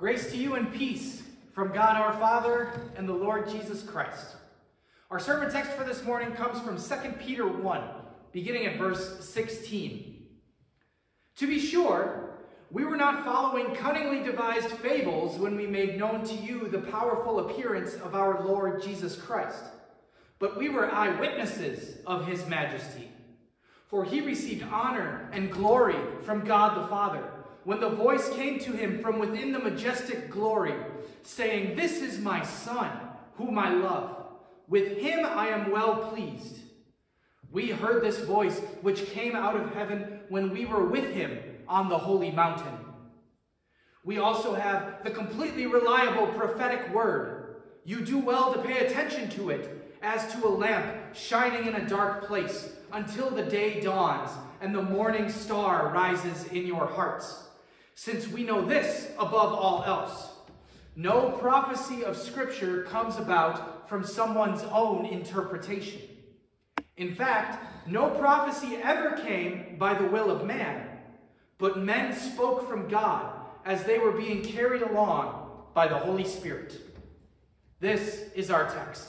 Grace to you and peace from God our Father and the Lord Jesus Christ. Our sermon text for this morning comes from 2 Peter 1, beginning at verse 16. To be sure, we were not following cunningly devised fables when we made known to you the powerful appearance of our Lord Jesus Christ, but we were eyewitnesses of his majesty. For he received honor and glory from God the Father, when the voice came to him from within the majestic glory, saying, "This is my Son, whom I love. With him I am well pleased." We heard this voice which came out of heaven when we were with him on the holy mountain. We also have the completely reliable prophetic word. You do well to pay attention to it, as to a lamp shining in a dark place, until the day dawns and the morning star rises in your hearts. Since we know this above all else, no prophecy of Scripture comes about from someone's own interpretation. In fact, no prophecy ever came by the will of man, but men spoke from God as they were being carried along by the Holy Spirit. This is our text.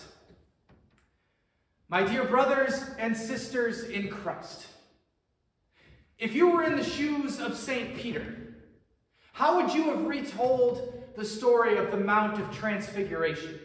My dear brothers and sisters in Christ, if you were in the shoes of St. Peter, how would you have retold the story of the Mount of Transfiguration?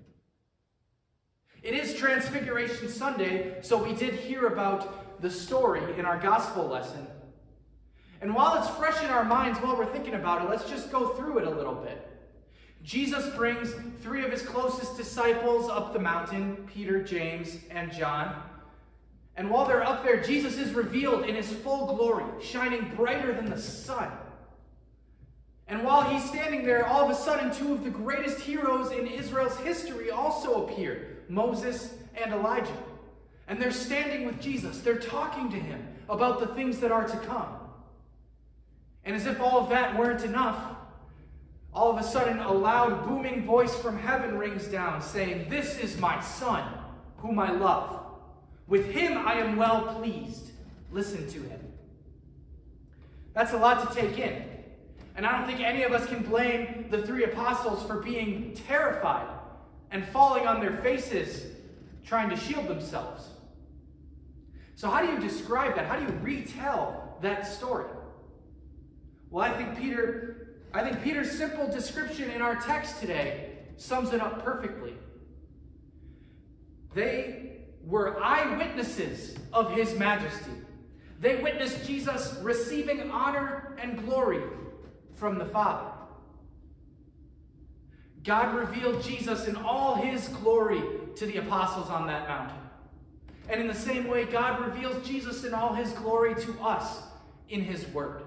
It is Transfiguration Sunday, so we did hear about the story in our gospel lesson. And while it's fresh in our minds while we're thinking about it, let's just go through it a little bit. Jesus brings three of his closest disciples up the mountain, Peter, James, and John. And while they're up there, Jesus is revealed in his full glory, shining brighter than the sun. And while he's standing there, all of a sudden, two of the greatest heroes in Israel's history also appear, Moses and Elijah. And they're standing with Jesus. They're talking to him about the things that are to come. And as if all of that weren't enough, all of a sudden, a loud, booming voice from heaven rings down, saying, "This is my Son, whom I love. With him I am well pleased. Listen to him." That's a lot to take in. And I don't think any of us can blame the three apostles for being terrified and falling on their faces, trying to shield themselves. So how do you describe that? How do you retell that story? Well, I think Peter's simple description in our text today sums it up perfectly. They were eyewitnesses of his majesty. They witnessed Jesus receiving honor and glory from the Father. God revealed Jesus in all his glory to the apostles on that mountain. And in the same way, God reveals Jesus in all his glory to us in his word.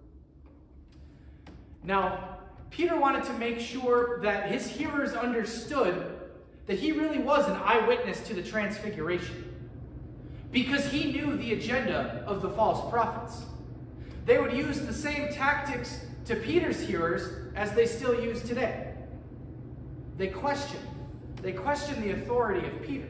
Now, Peter wanted to make sure that his hearers understood that he really was an eyewitness to the Transfiguration, because he knew the agenda of the false prophets. They would use the same tactics to Peter's hearers as they still use today. They question the authority of Peter.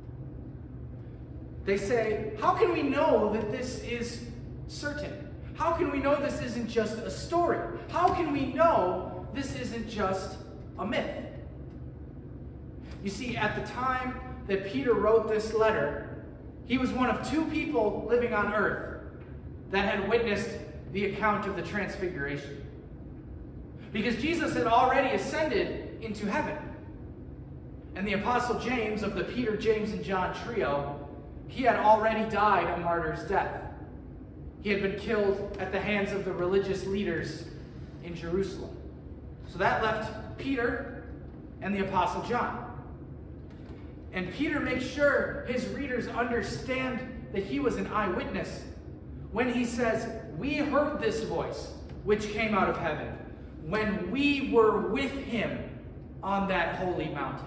They say, how can we know that this is certain? How can we know this isn't just a story? How can we know this isn't just a myth? You see, at the time that Peter wrote this letter, he was one of two people living on earth that had witnessed the account of the Transfiguration. Because Jesus had already ascended into heaven. And the Apostle James of the Peter, James, and John trio, he had already died a martyr's death. He had been killed at the hands of the religious leaders in Jerusalem. So that left Peter and the Apostle John. And Peter makes sure his readers understand that he was an eyewitness when he says, "We heard this voice which came out of heaven when we were with him on that holy mountain."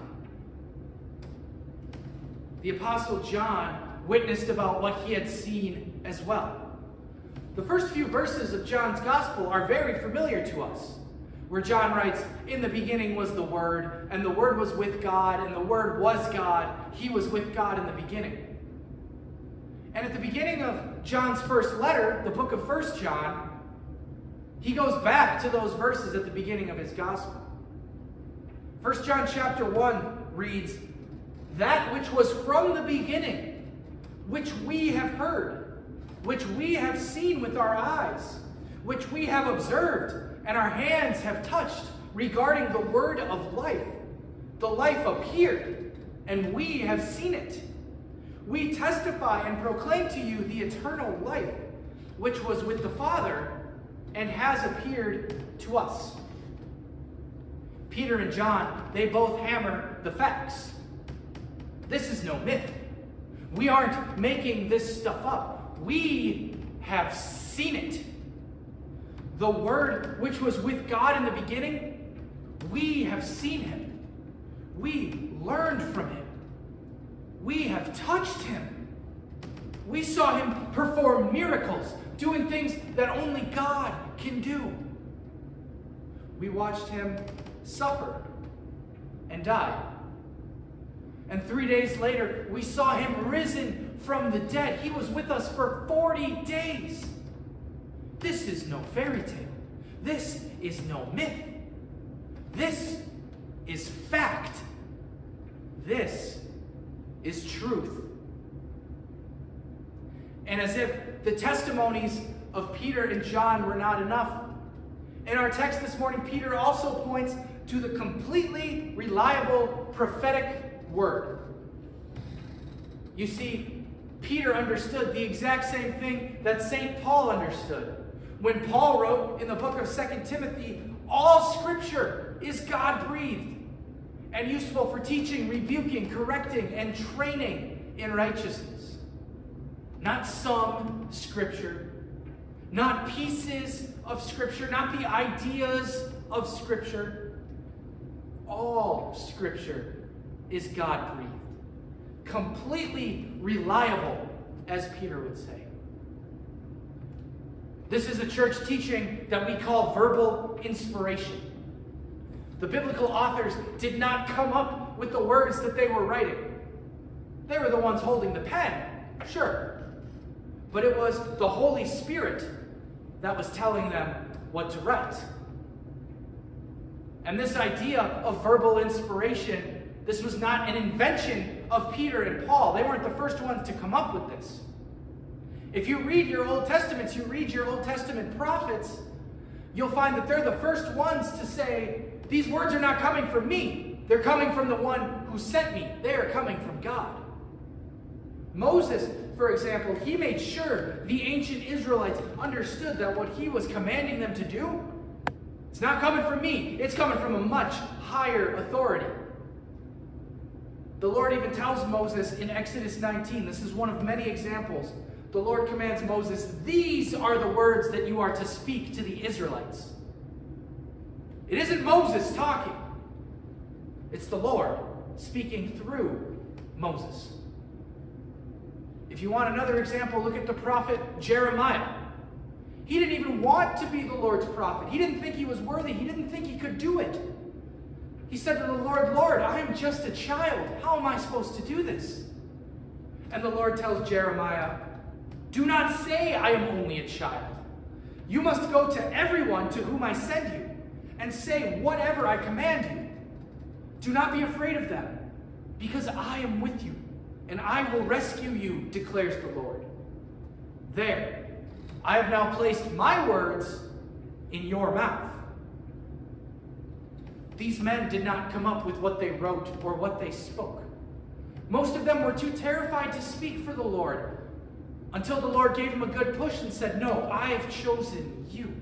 The Apostle John witnessed about what he had seen as well. The first few verses of John's Gospel are very familiar to us, where John writes, "In the beginning was the Word, and the Word was with God, and the Word was God. He was with God in the beginning." And at the beginning of John's first letter, the book of 1 John, He goes back to those verses at the beginning of his gospel. 1 John chapter 1 reads, "That which was from the beginning, which we have heard, which we have seen with our eyes, which we have observed, and our hands have touched, regarding the word of life. The life appeared, and we have seen it. We testify and proclaim to you the eternal life, which was with the Father and has appeared to us." Peter and John, they both hammer the facts. This is no myth. We aren't making this stuff up. We have seen it. The Word which was with God in the beginning, we have seen him. We learned from him. We have touched him. We saw him perform miracles, doing things that only God can do. We watched him suffer and die. And 3 days later, we saw him risen from the dead. He was with us for 40 days. This is no fairy tale. This is no myth. This is fact. This is truth. And as if the testimonies of Peter and John were not enough, in our text this morning, Peter also points to the completely reliable prophetic word. You see, Peter understood the exact same thing that St. Paul understood. When Paul wrote in the book of 2 Timothy, all Scripture is God-breathed and useful for teaching, rebuking, correcting, and training in righteousness. Not some Scripture, not pieces of Scripture, not the ideas of Scripture. All Scripture is God-breathed, completely reliable, as Peter would say. This is a church teaching that we call verbal inspiration. The biblical authors did not come up with the words that they were writing. They were the ones holding the pen, sure. But it was the Holy Spirit that was telling them what to write. And this idea of verbal inspiration, this was not an invention of Peter and Paul. They weren't the first ones to come up with this. If you read your Old Testaments, you read your Old Testament prophets, you'll find that they're the first ones to say, these words are not coming from me. They're coming from the one who sent me. They are coming from God. Moses, for example, he made sure the ancient Israelites understood that what he was commanding them to do, it's not coming from me. It's coming from a much higher authority. The Lord even tells Moses in Exodus 19, this is one of many examples, the Lord commands Moses, these are the words that you are to speak to the Israelites. It isn't Moses talking. It's the Lord speaking through Moses. If you want another example, look at the prophet Jeremiah. He didn't even want to be the Lord's prophet. He didn't think he was worthy. He didn't think he could do it. He said to the Lord, Lord, I am just a child. How am I supposed to do this? And the Lord tells Jeremiah, do not say I am only a child. You must go to everyone to whom I send you and say whatever I command you. Do not be afraid of them, because I am with you, and I will rescue you, declares the Lord. There, I have now placed my words in your mouth. These men did not come up with what they wrote or what they spoke. Most of them were too terrified to speak for the Lord until the Lord gave them a good push and said, no, I have chosen you.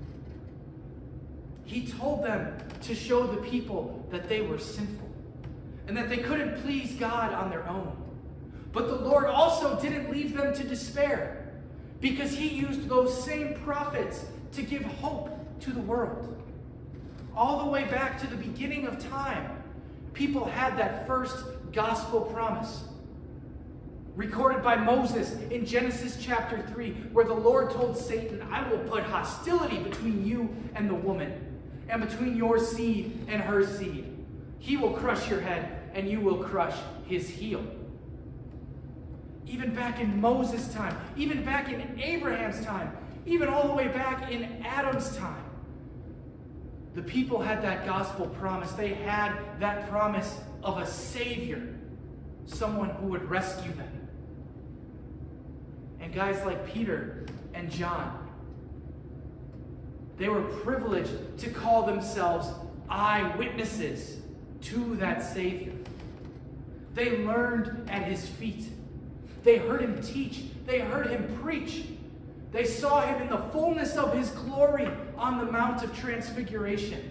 He told them to show the people that they were sinful and that they couldn't please God on their own. But the Lord also didn't leave them to despair, because he used those same prophets to give hope to the world. All the way back to the beginning of time, people had that first gospel promise, recorded by Moses in Genesis chapter 3, where the Lord told Satan, I will put hostility between you and the woman, and between your seed and her seed. He will crush your head, and you will crush his heel. Even back in Moses' time, even back in Abraham's time, Even all the way back in Adam's time, the people had that gospel promise. They had that promise of a Savior, someone who would rescue them. And guys like Peter and John, they were privileged to call themselves eyewitnesses to that Savior. They learned at his feet. They heard him teach. They heard him preach. They saw him in the fullness of his glory on the Mount of Transfiguration.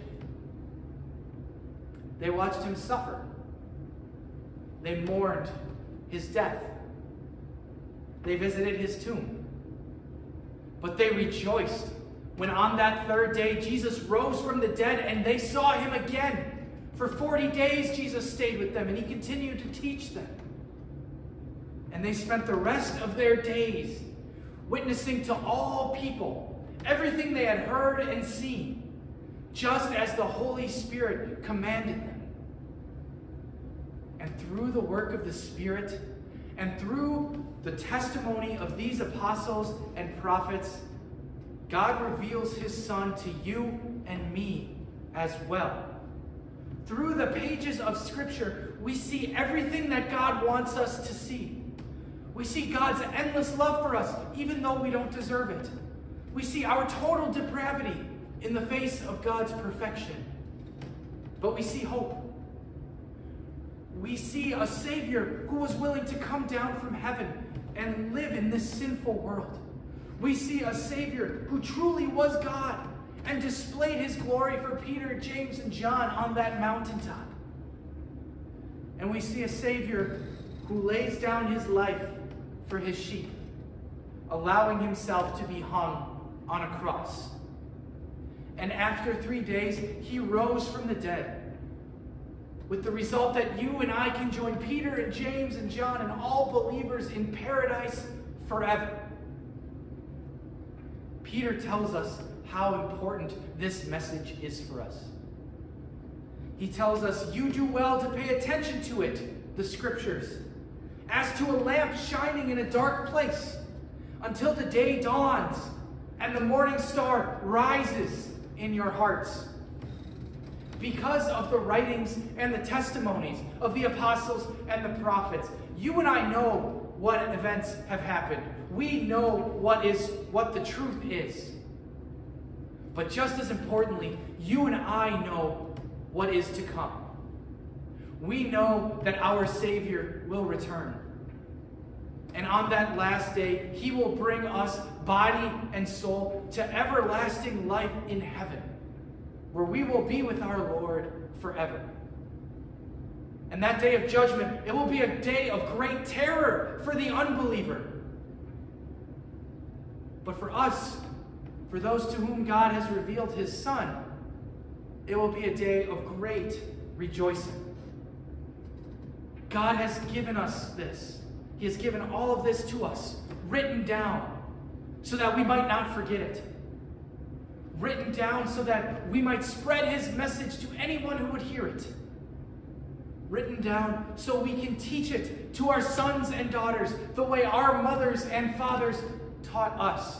They watched him suffer. They mourned his death. They visited his tomb. But they rejoiced when on that third day Jesus rose from the dead and they saw him again. For 40 days Jesus stayed with them and he continued to teach them. And they spent the rest of their days witnessing to all people everything they had heard and seen, just as the Holy Spirit commanded them. And through the work of the Spirit and through the testimony of these apostles and prophets, God reveals his Son to you and me as well. Through the pages of Scripture, we see everything that God wants us to see. We see God's endless love for us, even though we don't deserve it. We see our total depravity in the face of God's perfection. But we see hope. We see a Savior who was willing to come down from heaven and live in this sinful world. We see a Savior who truly was God and displayed his glory for Peter, James, and John on that mountaintop. And we see a Savior who lays down his life for his sheep, allowing himself to be hung on a cross. And after 3 days, he rose from the dead, with the result that you and I can join Peter and James and John and all believers in paradise forever. Peter tells us how important this message is for us. He tells us, you do well to pay attention to it, the Scriptures, as to a lamp shining in a dark place, until the day dawns and the morning star rises in your hearts. Because of the writings and the testimonies of the apostles and the prophets, you and I know what events have happened. We know what the truth is. But just as importantly, you and I know what is to come. We know that our Savior will return. And on that last day, he will bring us, body and soul, to everlasting life in heaven, where we will be with our Lord forever. And that day of judgment, it will be a day of great terror for the unbeliever. But for us, for those to whom God has revealed his Son, it will be a day of great rejoicing. God has given us this. He has given all of this to us, written down, so that we might not forget it. Written down so that we might spread his message to anyone who would hear it. Written down so we can teach it to our sons and daughters the way our mothers and fathers taught us.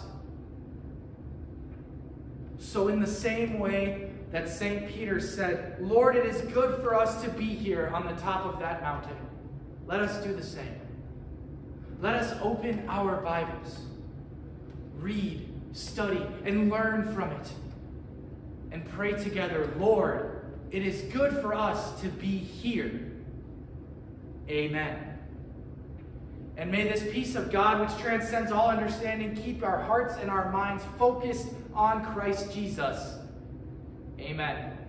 So in the same way that St. Peter said, Lord, it is good for us to be here on the top of that mountain, let us do the same. Let us open our Bibles, read, study, and learn from it, and pray together, Lord, it is good for us to be here. Amen. And may this peace of God, which transcends all understanding, keep our hearts and our minds focused on Christ Jesus. Amen.